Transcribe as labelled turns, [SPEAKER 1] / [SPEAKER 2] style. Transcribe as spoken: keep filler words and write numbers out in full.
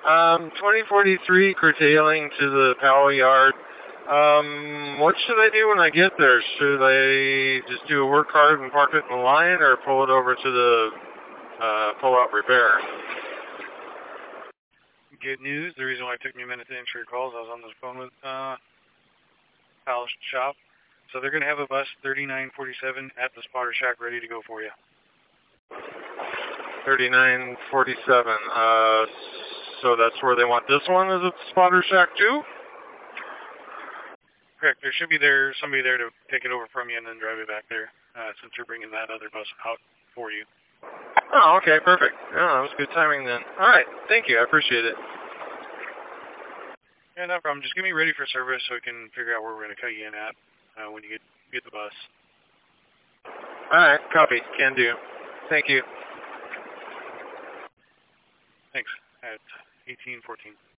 [SPEAKER 1] Um, twenty forty-three curtailing to the Powell yard. Um, what should I do when I get there? Should I just do a work hard and park it in the line, or pull it over to the uh, pull-out repair?
[SPEAKER 2] Good news. The reason why it took me a minute to answer your calls, I was on the phone with uh, Powell's shop. So they're going to have a bus thirty-nine forty-seven at the spotter shack ready to go for you.
[SPEAKER 1] thirty-nine forty-seven. Uh, so that's where they want this one, is it the spotter shack too?
[SPEAKER 2] Correct. There should be there somebody there to take it over from you and then drive it back there, uh, since you're bringing that other bus out for you.
[SPEAKER 1] Oh, okay, perfect. Oh, that was good timing then. All right, thank you. I appreciate it.
[SPEAKER 2] Yeah, no problem. Just get me ready for service so we can figure out where we're going to cut you in at uh, when you get get the bus.
[SPEAKER 1] All right, copy. Can do. Thank you.
[SPEAKER 2] Thanks. At eighteen fourteen.